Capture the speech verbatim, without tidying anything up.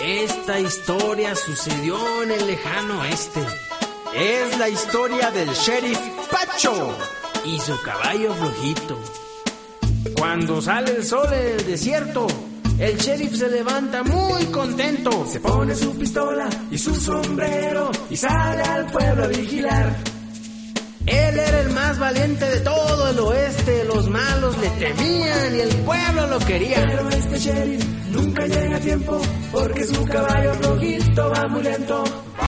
Esta historia sucedió en el lejano oeste. Es la historia del sheriff Pacho y su caballo flojito. Cuando sale el sol en el desierto, el sheriff se levanta muy contento. Se pone su pistola y su sombrero y sale al pueblo a vigilar. Él era el más valiente de todo el oeste. Los malos le temían y el pueblo lo quería. Pero este sheriff nunca llega a tiempo porque su caballo flojito va muy lento.